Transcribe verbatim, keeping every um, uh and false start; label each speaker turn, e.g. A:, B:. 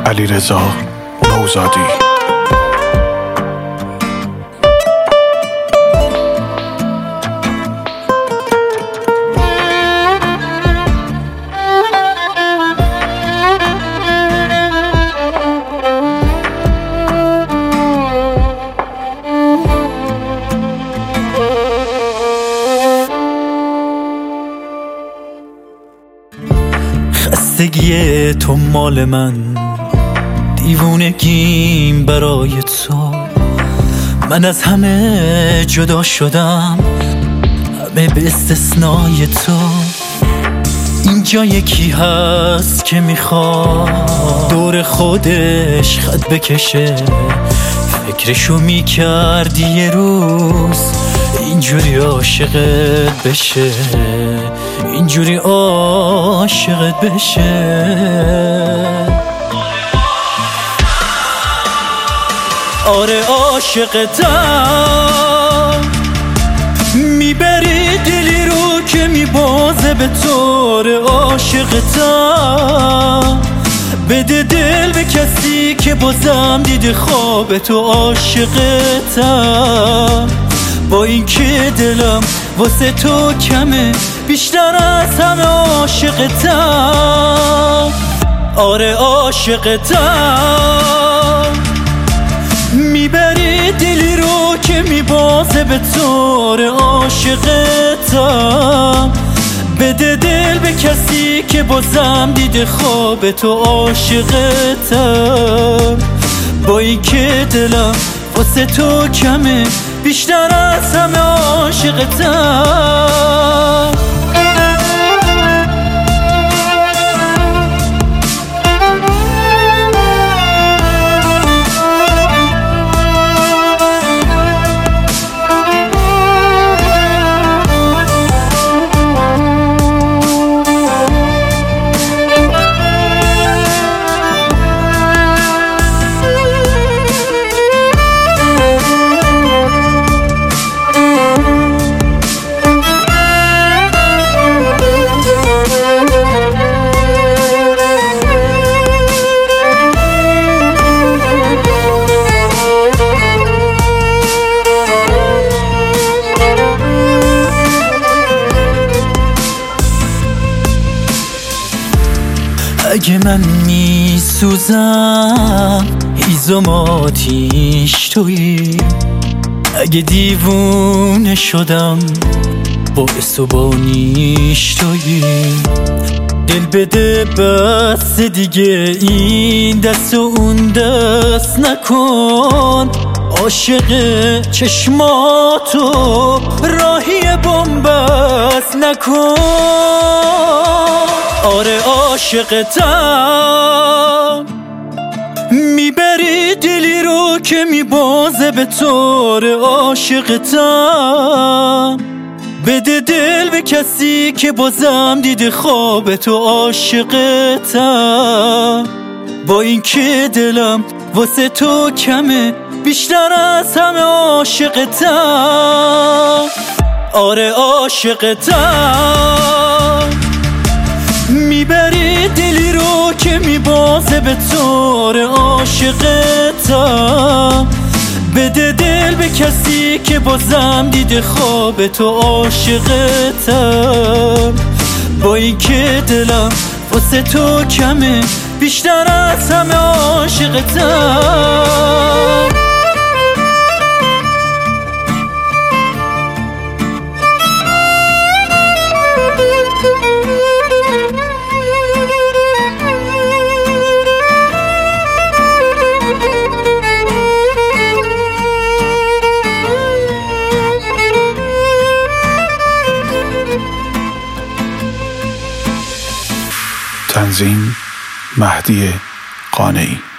A: علیرضا نوزادی.
B: خستگی تو مال من، دیوونگیم برای تو. من از همه جدا شدم، همه به استثنای تو. اینجا یکی هست که میخواد دور خودش خط بکشه. فکرشو میکردی یه روز اینجوری عاشقت بشه، اینجوری عاشقت بشه. آره عاشقتم، میبری دلی رو که میبازه به طور. عاشقتم، بده دل به کسی که بازم دیده خواب تو. عاشقتم، با این که دلم واسه تو کمه، بیشتر از همه عاشقتم. آره عاشقتم، میبری دلی رو که میبازه به طور. عاشقتم، بده دل به کسی که بازم دیده خواب تو. عاشقتم، با این که دلم واسه تو کمه، بیشتر از همه عاشقتم. اگه من میسوزم هیزم آتیش تویی، اگه دیوونه شدم باعث و بانیش تویی. دل بده بس دیگه این دست و اون دست نکن. عاشق چشماتو راهی بنبست نکن. آره عاشقتم، میبری دلی رو که میبازه به طور. عاشقتم، بده دل به کسی که بازم دیده خواب تو. عاشقتم، با این که دلم واسه تو کمه، بیشتر از همه عاشقتم. آره عاشقتم، میبری دلی رو که میبازه به طور. عاشقتم، بده دل به کسی که بازم دیده خواب تو. عاشقتم، با این که دلم واسه تو کمه، بیشتر از همه عاشقتم.
A: تنظیم مهدی قانعی.